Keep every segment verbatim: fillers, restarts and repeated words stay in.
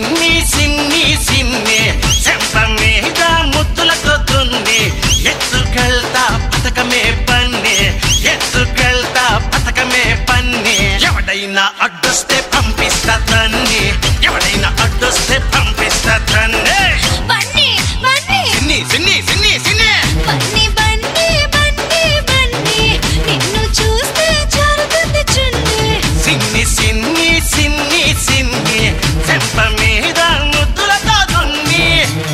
సిన్ని సిన్ని సిన్ని చెంప మీద ముద్దులతో దున్ని ఎత్తుకెళ్తా పథకమే పన్ని ఎత్తుకెళ్తా పథకమే పన్ని ఎవడైనా అడ్డొస్తే పంపిస్తా తన్ని ఎవడైనా అడ్డొస్తే పంపిస్తా తన్ని సిన్ని సిన్ని సిన్ని సిన్ని బన్నీ బన్నీ బన్నీ బన్నీ నిన్ను చూస్తే జారుతుంది చున్నీ సిన్ని సిన్ని సిన్ని సిన్ని చెంప మీద ముద్దులతో దున్ని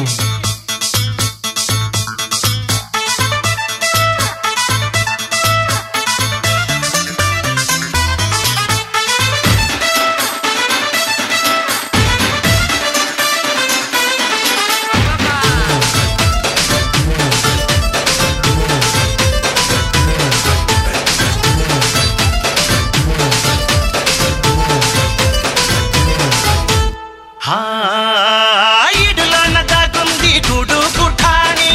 ఈడులోన దాగుంది గూడు గుఠాని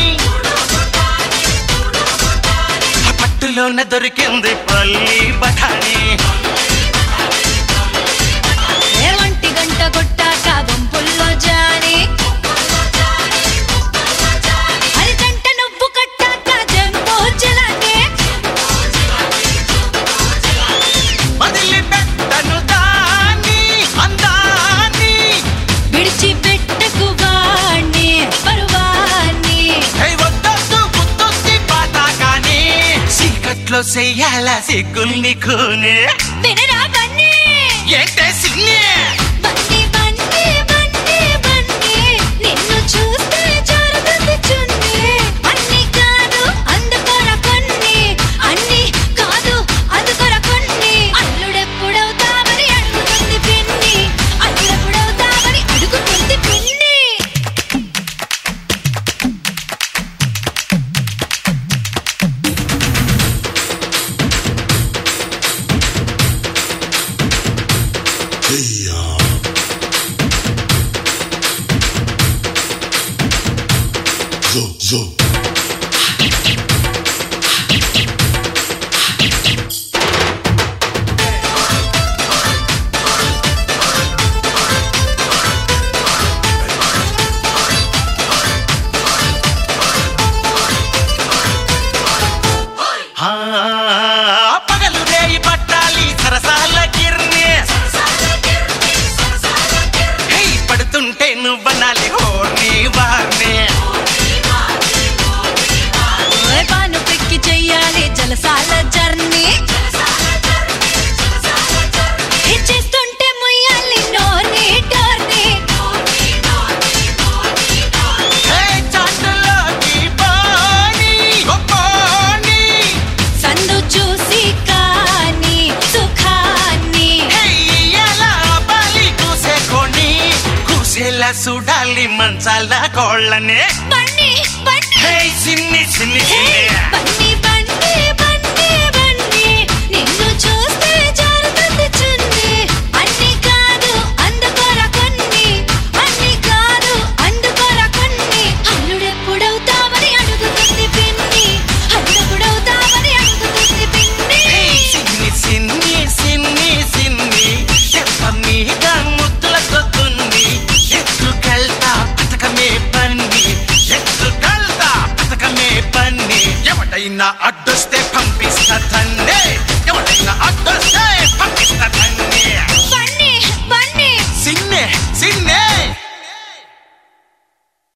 పట్టులోన దొరికింది పల్లి బఠాని ఏ ఒంటి గంట కొట్టాక గుంపుల్లో జాని అరిగంట నువ్వు కట్టాక జంబో జలానే వదిలి పెట్టను దాన్ని అందాన్ని విడిచిపెట్టకు వాణ్ణి పరువాన్ని హే వద్దొద్దు గుర్తొచ్చి పాతాకాని చీకట్లో చెయ్యాల సిగ్గుల్ని కూనే వినరా బన్నీ ఏంటే సిన్ని బన్నీ బన్నీ బన్నీ బన్నీ నిన్ను చూస్తే జారుతుంది చున్నీ అన్ని కాదు అందుకొర కొన్ని అన్ని కాదు అందుకొర కొన్ని అల్లుడెప్పుడవుతావని అడుగుతుంది పిన్ని అల్లుడెప్పుడవుతావని అడుగుతుంది పిన్ని Zo, zo. పగలు రేయి పట్టాలి సరసాల గిర్ని హే పడుతుంటే నువ్వనాలి హోర్ని వార్ని ఓయ్ పాను పెక్కి చెయ్యాలి జలసాల జర్నీ ఇచ్చేస్తుంటే ముయ్యాలి నోర్ని టోర్ని హే చాటులోకి పోని గొప్పోని సందు చూసి కాని సుఖాన్ని హే ఎలా బాలి కూసేకోని కూసేలా చూడాలి మంచాల కోళ్ళనే బన్నీ బన్నీ హే సిన్ని సిన్ని సిన్ని బన్నీ బన్నీ బన్నీ బన్నీ నిన్ను చూస్తే జారుతుంది చున్నీ అన్ని కాదు అందుకొర కొన్ని అన్ని కాదు అందుకొర కొన్ని అల్లుడెప్పుడవుతావని అడుగుతుంది పిన్ని అల్లుడెప్పుడవుతావని అడుగుతుంది పిన్ని సిన్ని సిన్ని సిన్ని సిన్ని చెంప మీద ముద్దులతో దున్ని ఎత్తుకెళ్తా పథకమే పన్ని ఎత్తుకెళ్తా పథకమే పన్ని ఎవడైనా అడ్డొస్తే